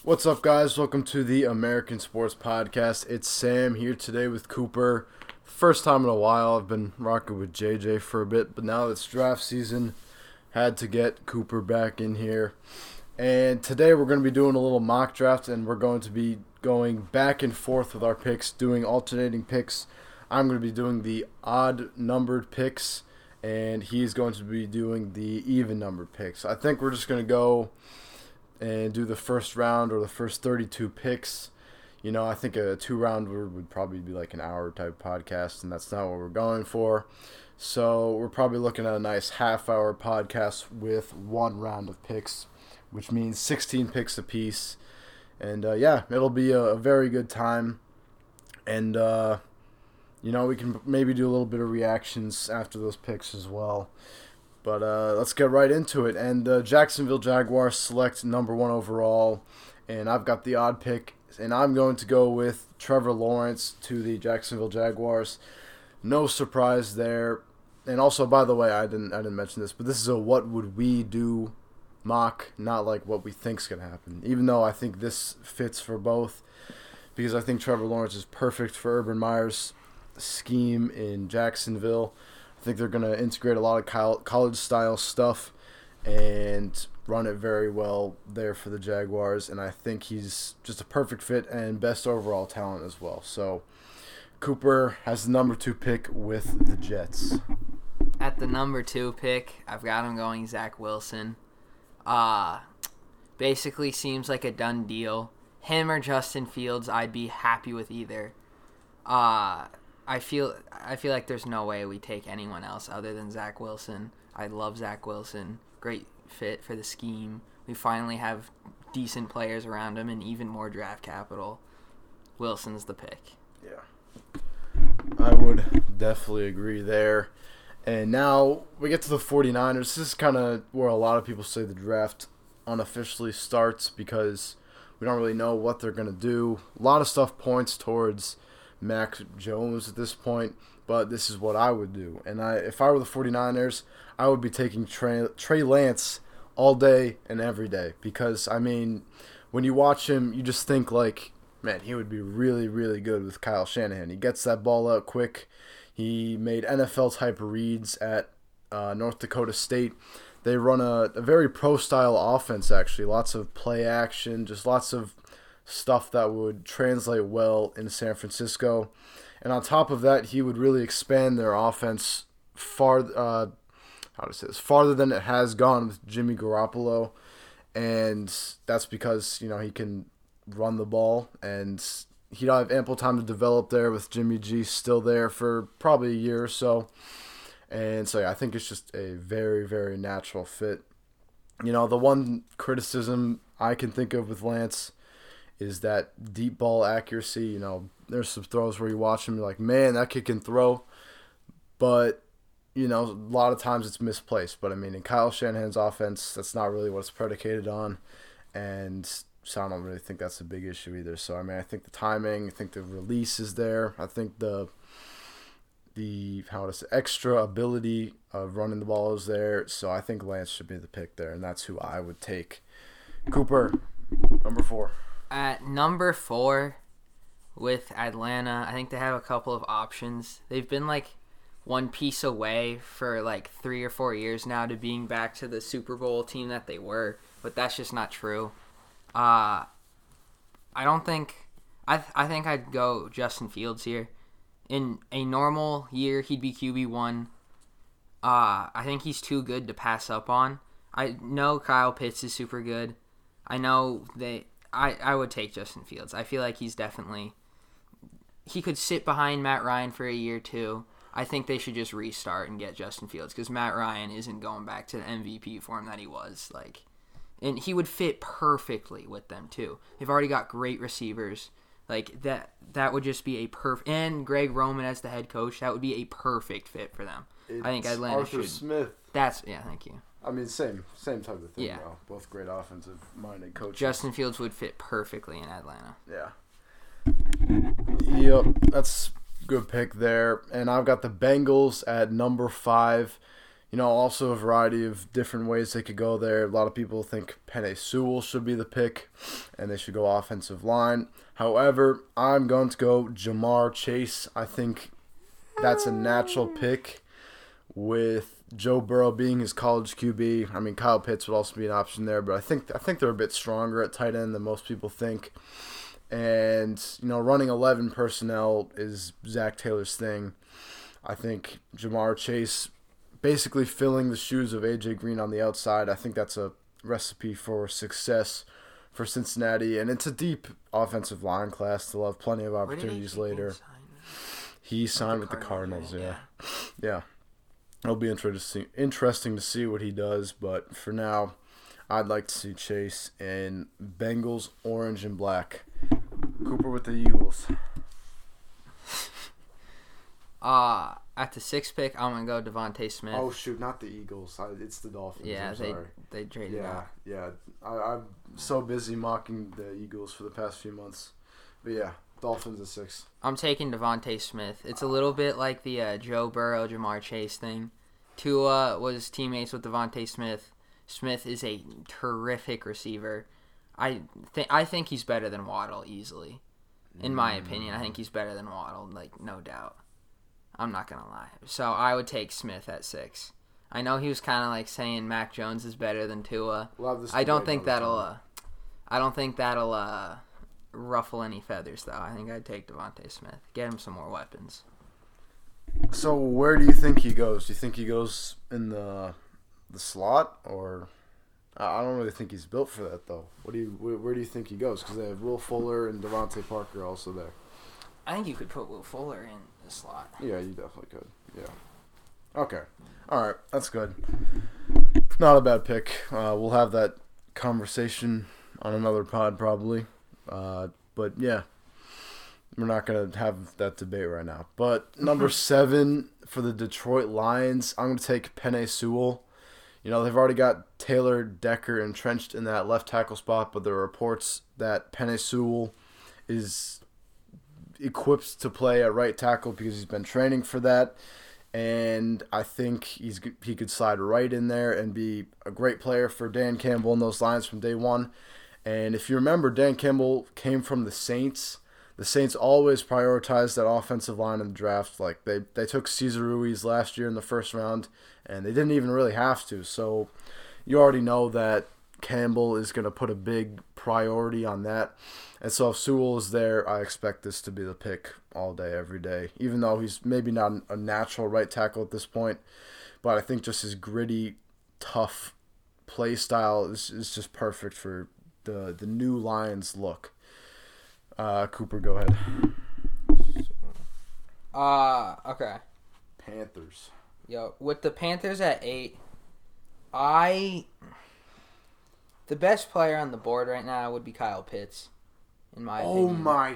What's up, guys? Welcome to the American Sports Podcast. It's Sam here today with Cooper. First time in a while. I've been rocking with JJ for a bit, but now it's draft season. Had to get Cooper back in here. And today we're going to be doing a little mock draft, and we're going to be going back and forth with our picks, doing alternating picks. I'm going to be doing the odd-numbered picks, and he's going to be doing the even-numbered picks. I think we're just going to go and do the first round or the first 32 picks. You know, I think a 2-rounder would probably be like an hour type podcast, and that's not what we're going for. So we're probably looking at a nice half-hour podcast with one round of picks, which means 16 picks apiece. And, it'll be a very good time. And, we can maybe do a little bit of reactions after those picks as well. But let's get right into it. And Jacksonville Jaguars select number 1 overall. And I've got the odd pick. And I'm going to go with Trevor Lawrence to the Jacksonville Jaguars. No surprise there. And also, by the way, I didn't mention this, but this is a what would we do mock, not like what we think's going to happen. Even though I think this fits for both. Because I think Trevor Lawrence is perfect for Urban Meyer's scheme in Jacksonville. I think they're going to integrate a lot of college-style stuff and run it very well there for the Jaguars. And I think he's just a perfect fit and best overall talent as well. So Cooper has the number 2 pick with the Jets. At the number 2 pick, I've got him going Zach Wilson. Basically seems like a done deal. Him or Justin Fields, I'd be happy with either. I feel like there's no way we take anyone else other than Zach Wilson. I love Zach Wilson. Great fit for the scheme. We finally have decent players around him and even more draft capital. Wilson's the pick. Yeah. I would definitely agree there. And now we get to the 49ers. This is kind of where a lot of people say the draft unofficially starts because we don't really know what they're going to do. A lot of stuff points towards Mac Jones at this point, but this is what I would do. And if I were the 49ers, I would be taking Trey Lance all day and every day because, I mean, when you watch him, you just think like, man, he would be really, really good with Kyle Shanahan. He gets that ball out quick. He made NFL-type reads at North Dakota State. They run a very pro-style offense, actually. Lots of play action, just lots of stuff that would translate well in San Francisco. And on top of that, he would really expand their offense farther than it has gone with Jimmy Garoppolo. And that's because, he can run the ball, and he'd have ample time to develop there with Jimmy G still there for probably a year or so. And so, I think it's just a very, very natural fit. The one criticism I can think of with Lance is that deep ball accuracy. There's some throws where you watch him, you're like, man, that kid can throw. But, a lot of times it's misplaced. But, in Kyle Shanahan's offense, that's not really what it's predicated on. And so I don't really think that's a big issue either. So, I think the timing, I think the release is there. I think the extra ability of running the ball is there. So I think Lance should be the pick there, and that's who I would take. Cooper, number 4. At number 4 with Atlanta, I think they have a couple of options. They've been like one piece away for like 3 or 4 years now to being back to the Super Bowl team that they were, but that's just not true. I think I'd go Justin Fields here. In a normal year, he'd be QB1. I think he's too good to pass up on. I know Kyle Pitts is super good. I know I would take Justin Fields. I feel like he could sit behind Matt Ryan for a year too. I think they should just restart and get Justin Fields because Matt Ryan isn't going back to the MVP form that he was. And he would fit perfectly with them too. They've already got great receivers. That would just be a perfect, and Greg Roman as the head coach, that would be a perfect fit for them. I think Atlanta Arthur Smith. Thank you. Same type of thing. Yeah. Both great offensive-minded coaches. Justin Fields would fit perfectly in Atlanta. Yeah. Yep, that's a good pick there. And I've got the Bengals at number 5. Also a variety of different ways they could go there. A lot of people think Penei Sewell should be the pick, and they should go offensive line. However, I'm going to go Ja'Marr Chase. I think that's a natural pick with Joe Burrow being his college QB. I mean, Kyle Pitts would also be an option there, but I think they're a bit stronger at tight end than most people think. And, running 11 personnel is Zach Taylor's thing. I think Ja'Marr Chase basically filling the shoes of A.J. Green on the outside. I think that's a recipe for success for Cincinnati. And it's a deep offensive line class. They'll have plenty of opportunities later. He signed with the Cardinals, yeah. Yeah. It'll be interesting to see what he does. But for now, I'd like to see Chase in Bengals, orange, and black. Cooper with the Eagles. At the 6th pick, I'm gonna go Devontae Smith. Oh shoot, not the Eagles. It's the Dolphins. Yeah, they traded out. Yeah. I'm so busy mocking the Eagles for the past few months, but yeah, Dolphins at 6. I'm taking Devontae Smith. It's a little bit like the Joe Burrow, Ja'Marr Chase thing. Tua was teammates with Devontae Smith. Smith is a terrific receiver. I think he's better than Waddle easily. In my opinion, I think he's better than Waddle, like no doubt. I'm not gonna lie. So I would take Smith at 6. I know he was kind of like saying Mac Jones is better than Tua. I don't think that'll ruffle any feathers though. I think I'd take Devontae Smith. Get him some more weapons. So where do you think he goes? Do you think he goes in the slot, or I don't really think he's built for that though. Where do you think he goes? Because they have Will Fuller and Devontae Parker also there. I think you could put Will Fuller in the slot. Yeah, you definitely could. Yeah. Okay. All right. That's good. Not a bad pick. We'll have that conversation on another pod probably. But yeah, we're not going to have that debate right now. But number 7 for the Detroit Lions, I'm going to take Penei Sewell. They've already got Taylor Decker entrenched in that left tackle spot, but there are reports that Penei Sewell is equipped to play at right tackle because he's been training for that, and I think he could slide right in there and be a great player for Dan Campbell in those lines from day one. And if you remember, Dan Campbell came from the Saints. The Saints always prioritized that offensive line in the draft. Like they took Cesar Ruiz last year in the first round, and they didn't even really have to. So you already know that Campbell is going to put a big priority on that. And so if Sewell is there, I expect this to be the pick all day, every day. Even though he's maybe not a natural right tackle at this point, but I think just his gritty, tough play style is just perfect for the new Lions look. Cooper, go ahead. Okay. Panthers. Yo, with the Panthers at 8, the best player on the board right now would be Kyle Pitts, in my opinion. Oh my!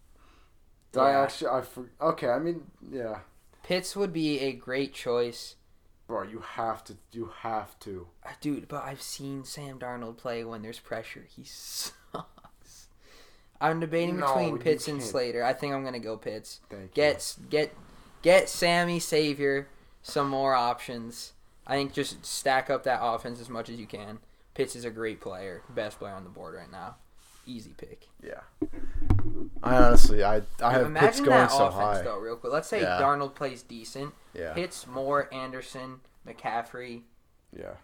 Okay, I mean, yeah. Pitts would be a great choice. Bro, you have to. Dude, but I've seen Sam Darnold play when there's pressure. He sucks. I'm debating between Pitts and Slater. I think I'm gonna go Pitts. Get Sammy Savior some more options. I think just stack up that offense as much as you can. Pitts is a great player, best player on the board right now. Easy pick. Yeah. I honestly have Pitts going so high. Imagine that offense though, real quick. Let's say Darnold plays decent. Yeah. Pitts, Moore, Anderson, McCaffrey. Yeah.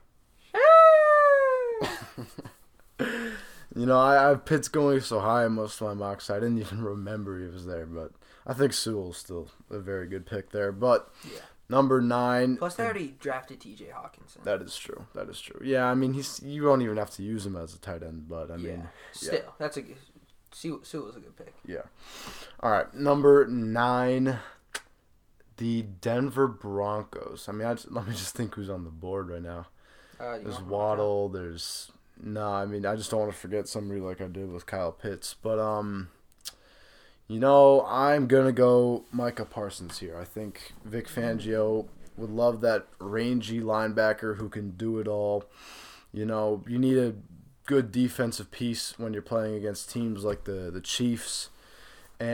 I have Pitts going so high in most of my mocks. I didn't even remember he was there, but I think Sewell's still a very good pick there. But number 9. Plus, they already drafted T.J. Hawkinson. That is true. Yeah, I mean, you don't even have to use him as a tight end, but I mean, still, that's a good. Sewell's a good pick. Yeah. All right, number 9, the Denver Broncos. I mean, let me just think who's on the board right now. There's Waddle. I just don't want to forget somebody like I did with Kyle Pitts. But I'm gonna go Micah Parsons here. I think Vic Fangio would love that rangy linebacker who can do it all. You need a good defensive piece when you're playing against teams like the Chiefs,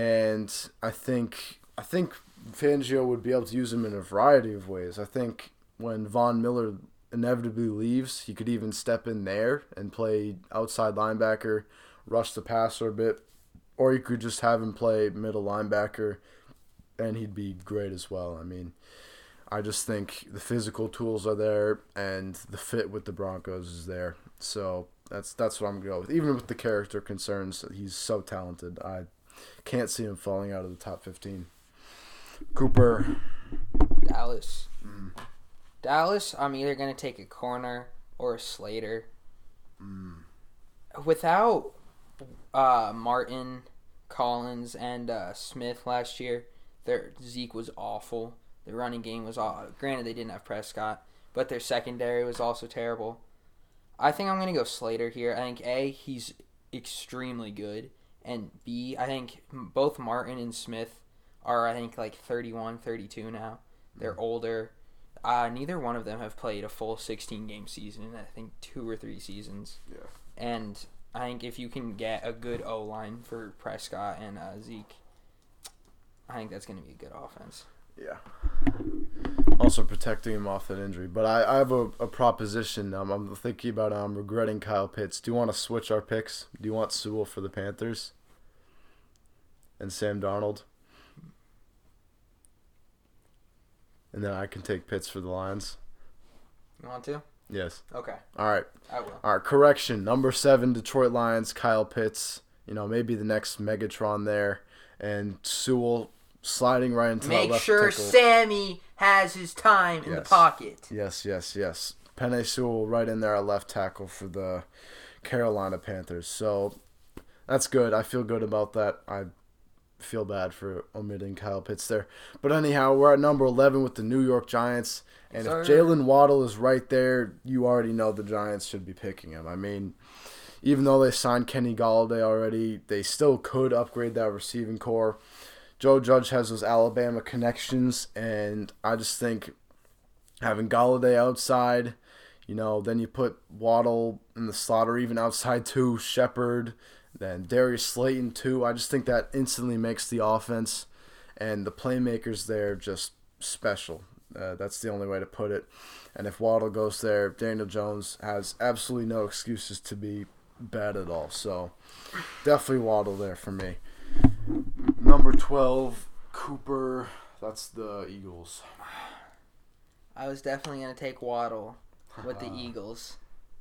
and I think Fangio would be able to use him in a variety of ways. I think when Von Miller inevitably leaves, he could even step in there and play outside linebacker, rush the passer a bit, or you could just have him play middle linebacker, and he'd be great as well. I mean, I just think the physical tools are there, and the fit with the Broncos is there. So that's what I'm going to go with. Even with the character concerns, he's so talented. I can't see him falling out of the top 15. Cooper. Dallas. Dallas, I'm either going to take a corner or a Slater. Without Martin, Collins, and Smith last year, their Zeke was awful. The running game was awful. Granted, they didn't have Prescott, but their secondary was also terrible. I think I'm going to go Slater here. I think, A, he's extremely good, and B, I think both Martin and Smith are, I think, like 31, 32 now. They're older. Neither one of them have played a full 16-game season in, I think, 2 or 3 seasons. Yeah. And I think if you can get a good O-line for Prescott and Zeke, I think that's going to be a good offense. Yeah. Also protecting him off that injury. But I have a proposition. I'm thinking about regretting Kyle Pitts. Do you want to switch our picks? Do you want Sewell for the Panthers? And Sam Darnold? And then I can take Pitts for the Lions. You want to? Yes. Okay. All right. I will. All right, correction. Number 7, Detroit Lions, Kyle Pitts. Maybe the next Megatron there. And Sewell sliding right into that left Make sure tackle. Sammy has his time in the pocket. Yes. Penei Sewell right in there at left tackle for the Carolina Panthers. So that's good. I feel good about that. I feel bad for omitting Kyle Pitts there. But anyhow, we're at number 11 with the New York Giants. And if Jalen Waddle is right there, you already know the Giants should be picking him. I mean, even though they signed Kenny Golladay already, they still could upgrade that receiving core. Joe Judge has those Alabama connections, and I just think having Golladay outside, then you put Waddle in the slot or even outside too, Shepard, then Darius Slayton too. I just think that instantly makes the offense and the playmakers there just special. That's the only way to put it. And if Waddle goes there, Daniel Jones has absolutely no excuses to be bad at all. So definitely Waddle there for me. Number 12, Cooper. That's the Eagles. I was definitely going to take Waddle with the Eagles.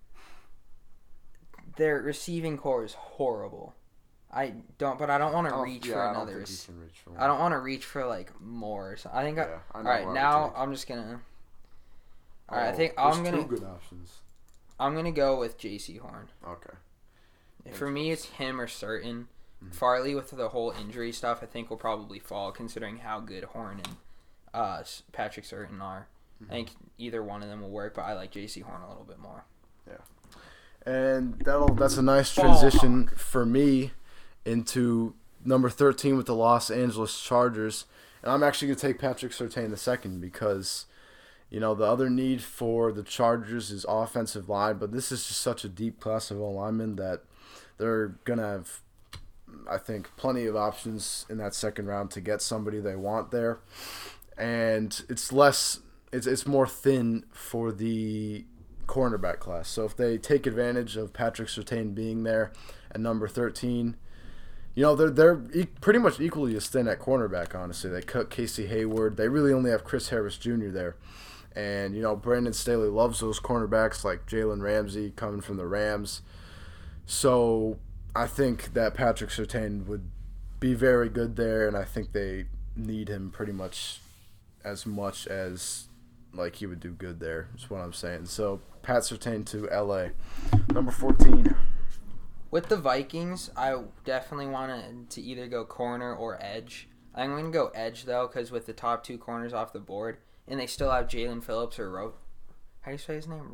Their receiving core is horrible. I don't want to reach for another. I don't want to reach for like more. So I think. All right, now I'm just gonna. All right, I think I'm gonna. 2 good options. I'm gonna go with J.C. Horn. Okay. For me, it's him or Certain. Farley, with the whole injury stuff, I think will probably fall, considering how good Horn and Patrick Certain are. I think either one of them will work, but I like J.C. Horn a little bit more. Yeah. And that's a nice transition for me into number 13 with the Los Angeles Chargers. And I'm actually going to take Patrick Surtain the second because, the other need for the Chargers is offensive line, but this is just such a deep class of linemen that they're going to have, I think, plenty of options in that second round to get somebody they want there. And it's more thin for the cornerback class. So if they take advantage of Patrick Surtain being there at number 13, they're pretty much equally as thin at cornerback, honestly. They cut Casey Hayward. They really only have Chris Harris Jr. there. And, Brandon Staley loves those cornerbacks like Jalen Ramsey coming from the Rams. So I think that Patrick Surtain would be very good there, and I think they need him pretty much as like he would do good there, is what I'm saying. So Pat Surtain to LA. Number 14. With the Vikings, I definitely wanted to either go corner or edge. I'm going to go edge, though, because with the top 2 corners off the board, and they still have Jalen Phillips or how do you say his name?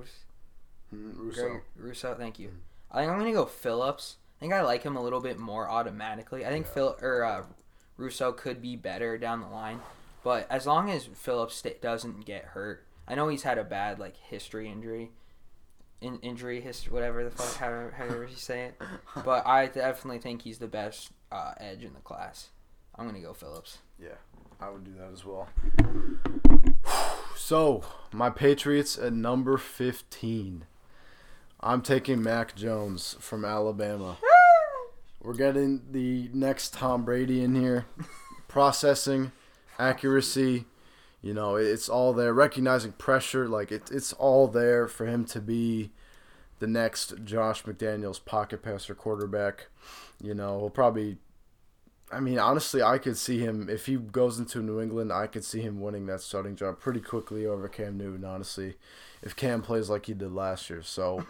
Russo, thank you. I think I'm going to go Phillips. I think I like him a little bit more automatically. I think Russo could be better down the line, but as long as Phillips doesn't get hurt, I know he's had a bad injury history, whatever the fuck, however you say it. But I definitely think he's the best edge in the class. I'm gonna go Phillips. Yeah, I would do that as well. So, my Patriots at number 15. I'm taking Mac Jones from Alabama. We're getting the next Tom Brady in here. Processing, accuracy, it's all there. Recognizing pressure, it's all there for him to be the next Josh McDaniels pocket passer quarterback. He'll probably... honestly, I could see him, if he goes into New England, I could see him winning that starting job pretty quickly over Cam Newton, honestly, if Cam plays like he did last year. So,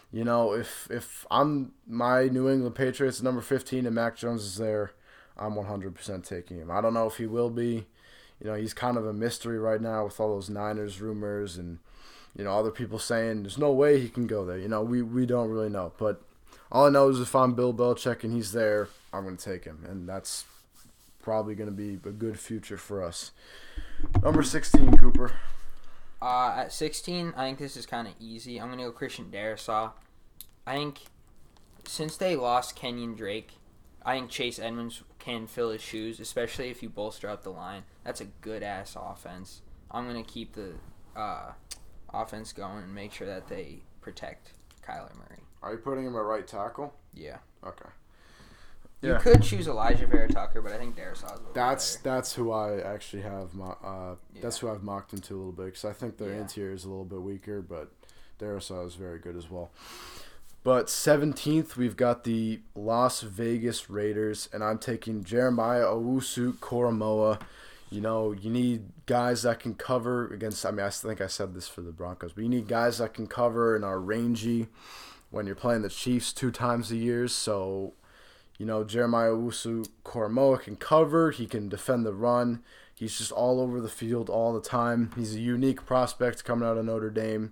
if I'm my New England Patriots number 15 and Mac Jones is there, I'm 100% taking him. I don't know if he will be. He's kind of a mystery right now with all those Niners rumors and, other people saying there's no way he can go there. We don't really know. But all I know is if I'm Bill Belichick and he's there, I'm going to take him. And that's probably going to be a good future for us. Number 16, Cooper. At 16, I think this is kind of easy. I'm going to go Christian Darrisaw. I think since they lost Kenyon Drake, I think Chase Edmonds can fill his shoes, especially if you bolster up the line. That's a good-ass offense. I'm going to keep the offense going and make sure that they protect Kyler Murray. Are you putting him at right tackle? Yeah. Okay. You could choose Elijah Vera Tucker, but I think Darrisaw's a little better. That's who I actually have. That's who I've mocked into a little bit because I think their interior is a little bit weaker, but Darrisaw is very good as well. But 17th, we've got the Las Vegas Raiders, and I'm taking Jeremiah Owusu-Koramoah. You need guys that can cover against. I think I said this for the Broncos, but you need guys that can cover and are rangy when you're playing the Chiefs 2 times a year. So, Jeremiah Owusu-Koramoah can cover. He can defend the run. He's just all over the field all the time. He's a unique prospect coming out of Notre Dame.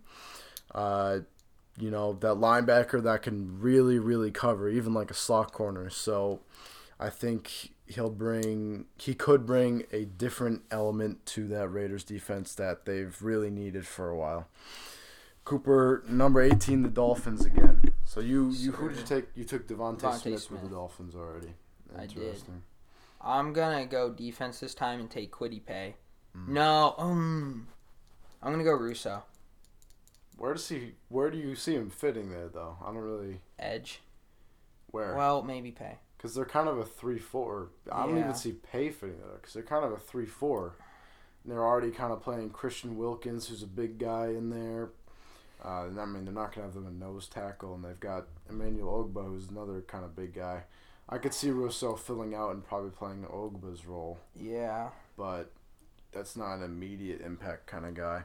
That linebacker that can really, really cover, even like a slot corner. So I think he could bring a different element to that Raiders defense that they've really needed for a while. Cooper, number 18, the Dolphins again. So who did you take? You took Devontae Smith with the Dolphins already. Interesting. I did. I'm going to go defense this time and take Kwity Paye. No, I'm going to go Russo. Where do you see him fitting there, though? I don't really... Edge. Where? Well, maybe Paye. Because they're kind of a 3-4. I don't even see Paye fitting there because they're kind of a 3-4. And they're already kind of playing Christian Wilkins, who's a big guy in there. They're not going to have them a nose tackle, and they've got Emmanuel Ogbah, who's another kind of big guy. I could see Rousseau filling out and probably playing Ogbah's role. Yeah. But that's not an immediate impact kind of guy.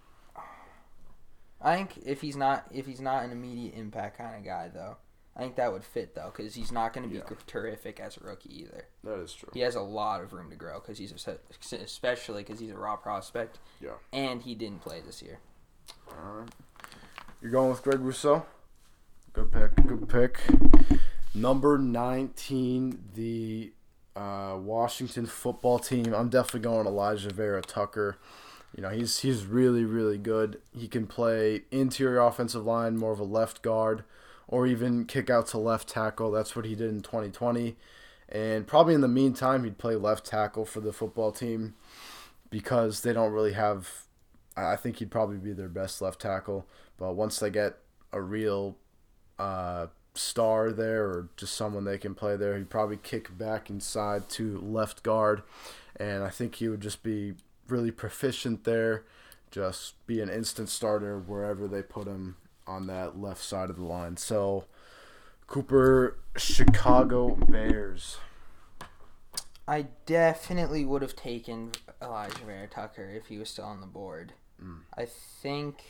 I think if he's not an immediate impact kind of guy, though, I think that would fit, though, because he's not going to be terrific as a rookie either. That is true. He has a lot of room to grow, especially because he's a raw prospect. Yeah. And he didn't play this year. All right. You're going with Greg Rousseau? Good pick. Number 19, the Washington football team. I'm definitely going Elijah Vera Tucker. He's really, really good. He can play interior offensive line, more of a left guard, or even kick out to left tackle. That's what he did in 2020. And probably in the meantime, he'd play left tackle for the football team because they don't really have – I think he'd probably be their best left tackle. But once they get a real star there or just someone they can play there, he'd probably kick back inside to left guard. And I think he would just be – really proficient there, just be an instant starter wherever they put him on that left side of the line. So, Cooper, Chicago Bears. I definitely would have taken Elijah Vera Tucker if he was still on the board. I think...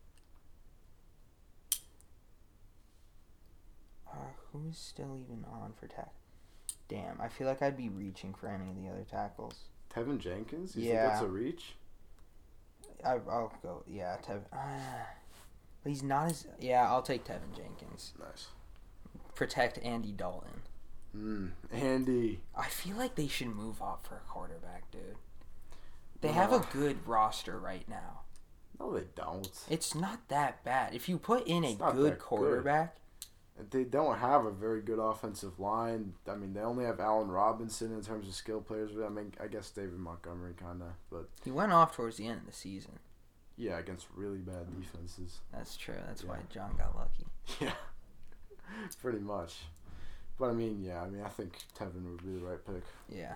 who's still even on for tackle? Damn, I feel like I'd be reaching for any of the other tackles. Tevin Jenkins? You think that's a reach? I'll go, Tevin. But he's not as... Yeah, I'll take Tevin Jenkins. Nice. Protect Andy Dalton. Andy. I feel like they should move up for a quarterback, dude. They have a good roster right now. No, they don't. It's not that bad. If you put in a good quarterback... They don't have a very good offensive line. I mean, they only have Allen Robinson in terms of skill players. I mean, I guess David Montgomery kind of, but... He went off towards the end of the season. Yeah, against really bad defenses. That's true. That's why John got lucky. Yeah, pretty much. But, I think Tevin would be the right pick. Yeah.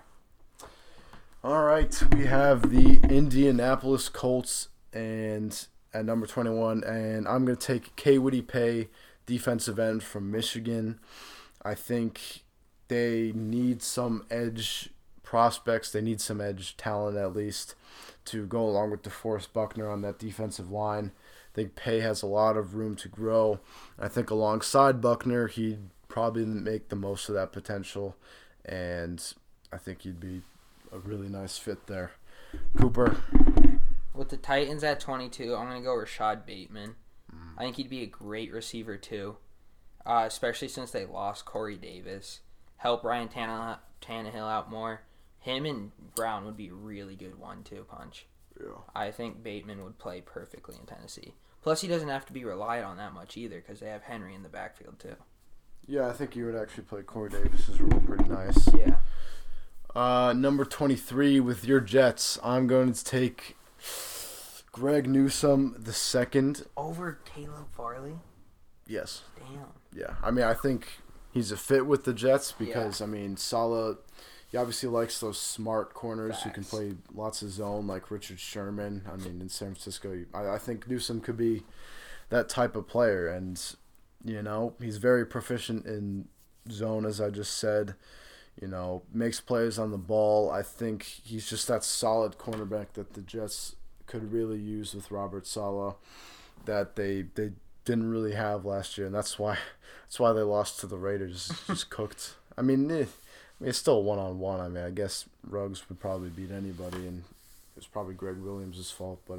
All right, we have the Indianapolis Colts and at number 21, and I'm going to take Kwity Paye, defensive end from Michigan. I think they need some edge prospects. They need some edge talent at least to go along with DeForest Buckner on that defensive line. I think Paye has a lot of room to grow. I think alongside Buckner, he'd probably make the most of that potential, and I think he'd be a really nice fit there. Cooper. With the Titans at 22, I'm going to go Rashad Bateman. I think he'd be a great receiver too, especially since they lost Corey Davis. Help Ryan Tannehill out more. Him and Brown would be a really good 1-2 punch. Yeah. I think Bateman would play perfectly in Tennessee. Plus, he doesn't have to be relied on that much either because they have Henry in the backfield too. Yeah, I think you would actually play Corey Davis's role pretty nice. Yeah. Number 23 with your Jets, I'm going to take Greg Newsome the second. Over Caleb Farley? Yes. Damn. Yeah. I think he's a fit with the Jets because, Saleh, he obviously likes those smart corners who can play lots of zone like Richard Sherman. In San Francisco, I think Newsome could be that type of player. And, he's very proficient in zone, as I just said. Makes plays on the ball. I think he's just that solid cornerback that the Jets could really use with Robert Saleh that they didn't really have last year, and that's why they lost to the Raiders. Just cooked. It's still 1-on-1. I guess Ruggs would probably beat anybody, and it was probably Greg Williams' fault. But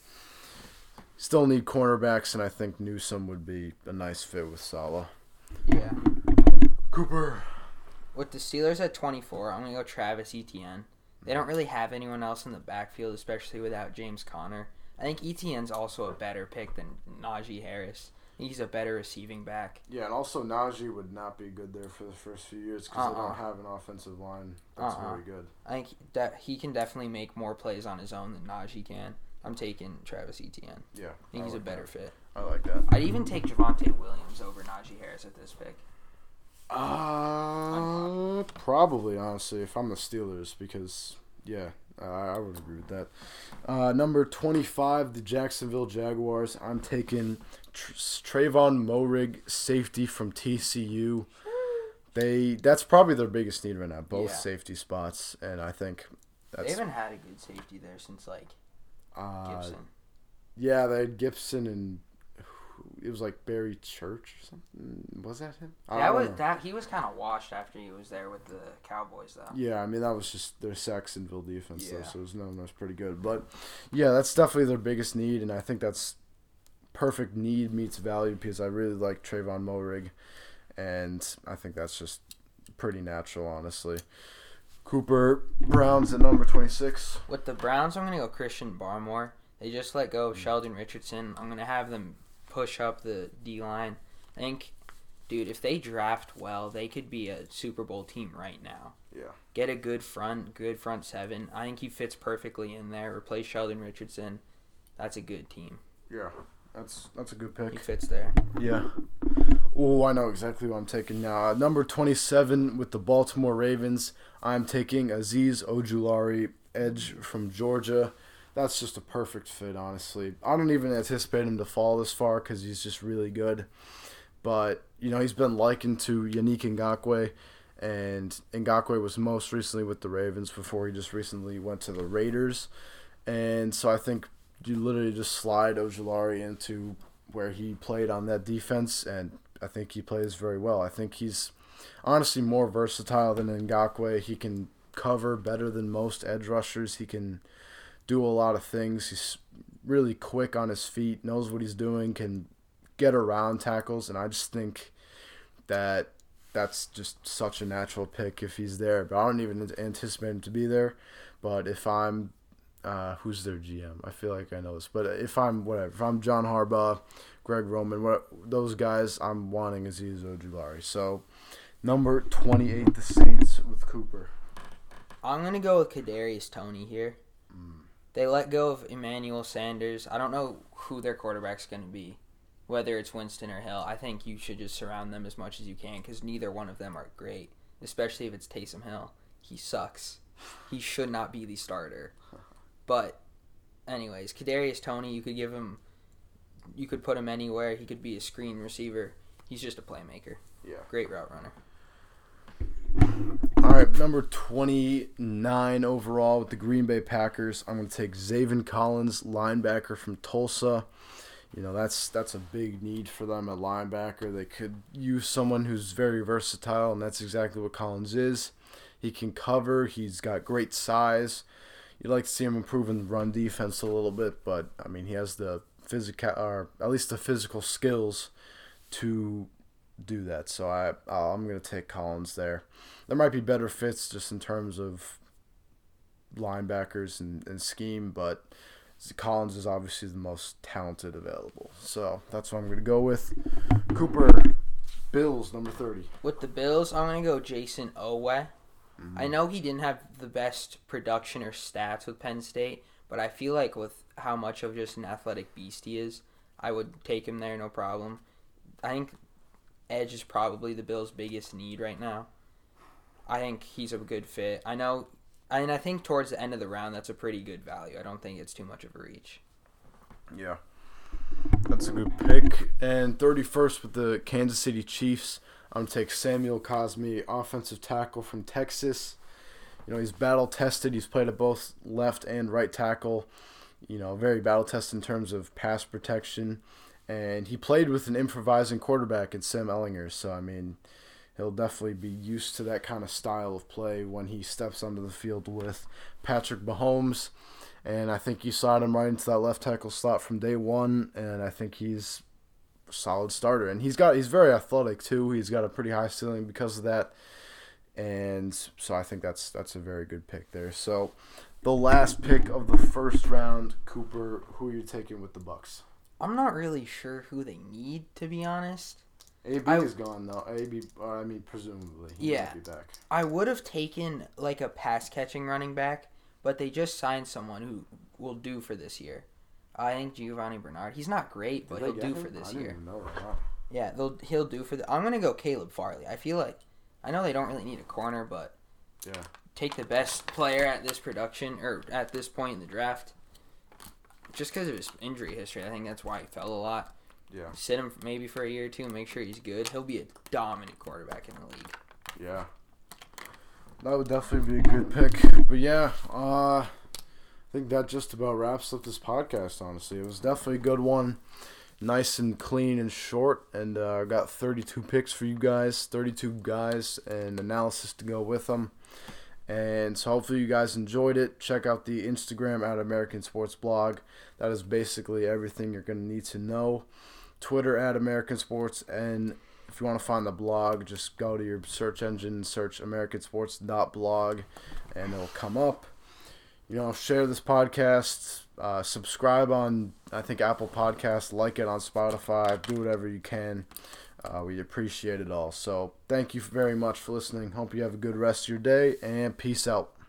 still need cornerbacks, and I think Newsome would be a nice fit with Saleh. Yeah. Cooper. With the Steelers at 24, I'm going to go Travis Etienne. They don't really have anyone else in the backfield, especially without James Conner. I think Etienne's also a better pick than Najee Harris. He's a better receiving back. Yeah, and also Najee would not be good there for the first few years because they don't have an offensive line that's very good. I think that he can definitely make more plays on his own than Najee can. I'm taking Travis Etienne. Yeah. I think he's a better fit. I like that. I'd even take Javonte Williams over Najee Harris at this pick. Probably, honestly, if I'm the Steelers, because, I would agree with that. Number 25, the Jacksonville Jaguars. I'm taking Trayvon Moehrig, safety from TCU. That's probably their biggest need right now, both safety spots, and I think they haven't had a good safety there since, Gibson. Yeah, they had Gibson and it was Barry Church or something. Was that him? He was kind of washed after he was there with the Cowboys, though. Yeah, that was just their Saxonville defense, though, so it was pretty good. But yeah, that's definitely their biggest need, and I think that's perfect need meets value because I really like Trayvon Moehrig, and I think that's just pretty natural, honestly. Cooper Browns at number 26. With the Browns, I'm gonna go Christian Barmore. They just let go of Sheldon Richardson. I'm gonna have them push up the D-line. I think, dude, if they draft well, they could be a Super Bowl team right now. Yeah. Get a good front seven. I think he fits perfectly in there. Replace Sheldon Richardson. That's a good team. Yeah, that's a good pick. He fits there. Yeah. Oh, I know exactly what I'm taking now. Number 27 with the Baltimore Ravens, I'm taking Azeez Ojulari, edge from Georgia. That's just a perfect fit, honestly. I don't even anticipate him to fall this far because he's just really good. But, he's been likened to Yannick Ngakoue, and Ngakoue was most recently with the Ravens before he just recently went to the Raiders. And so I think you literally just slide Ojulari into where he played on that defense, and I think he plays very well. I think he's honestly more versatile than Ngakoue. He can cover better than most edge rushers. He can do a lot of things. He's really quick on his feet, knows what he's doing, can get around tackles, and I just think that that's just such a natural pick if he's there. But I don't even anticipate him to be there. But if I'm who's their GM? I feel like I know this. But if I'm John Harbaugh, Greg Roman, those guys, I'm wanting Azeez Ojulari. So number 28, the Saints with Cooper. I'm going to go with Kadarius Toney here. They let go of Emmanuel Sanders. I don't know who their quarterback's going to be, whether it's Winston or Hill. I think you should just surround them as much as you can because neither one of them are great, especially if it's Taysom Hill. He sucks. He should not be the starter. But, anyways, Kadarius Toney, you could put him anywhere. He could be a screen receiver. He's just a playmaker. Yeah. Great route runner. All right, number 29 overall with the Green Bay Packers. I'm going to take Zaven Collins, linebacker from Tulsa. That's a big need for them at linebacker. They could use someone who's very versatile, and that's exactly what Collins is. He can cover. He's got great size. You'd like to see him improve in the run defense a little bit, but I mean he has the physical skills to do that. So I'm going to take Collins there. There might be better fits just in terms of linebackers and scheme, but Collins is obviously the most talented available. So that's what I'm going to go with. Cooper, Bills, number 30. With the Bills, I'm going to go Jason Owe. Mm-hmm. I know he didn't have the best production or stats with Penn State, but I feel like with how much of just an athletic beast he is, I would take him there, no problem. I think edge is probably the Bills' biggest need right now. I think he's a good fit. I think towards the end of the round, that's a pretty good value. I don't think it's too much of a reach. Yeah, that's a good pick. And 31st with the Kansas City Chiefs, I'm going to take Samuel Cosmi, offensive tackle from Texas. He's battle-tested. He's played at both left and right tackle. Very battle-tested in terms of pass protection. And he played with an improvising quarterback in Sam Ehlinger. So, I mean, he'll definitely be used to that kind of style of play when he steps onto the field with Patrick Mahomes. And I think you slot him right into that left tackle slot from day one. And I think he's a solid starter. And he's very athletic, too. He's got a pretty high ceiling because of that. And so I think that's a very good pick there. So the last pick of the first round, Cooper, who are you taking with the Bucs? I'm not really sure who they need, to be honest. AB is gone, though. Presumably. He might be back. I would have taken, like, a pass-catching running back, but they just signed someone who will do for this year. I think Giovanni Bernard. He's not great, but he'll do for this year. I didn't even know that. Yeah, he'll do for I'm going to go Caleb Farley. I know they don't really need a corner, but take the best player at this production, or at this point in the draft. Just because of his injury history, I think that's why he fell a lot. Yeah. Sit him maybe for a year or two, make sure he's good. He'll be a dominant quarterback in the league. Yeah. That would definitely be a good pick. But yeah, I think that just about wraps up this podcast, honestly. It was definitely a good one. Nice and clean and short. And I got 32 picks for you guys, 32 guys, and analysis to go with them. And so hopefully you guys enjoyed it. Check out the Instagram at American Sports Blog. That is basically everything you're going to need to know. Twitter at American Sports. And if you want to find the blog, just go to your search engine and search americansports.blog and it'll come up. Share this podcast. Subscribe on, I think, Apple Podcasts. Like it on Spotify. Do whatever you can. We appreciate it all. So thank you very much for listening. Hope you have a good rest of your day, and peace out.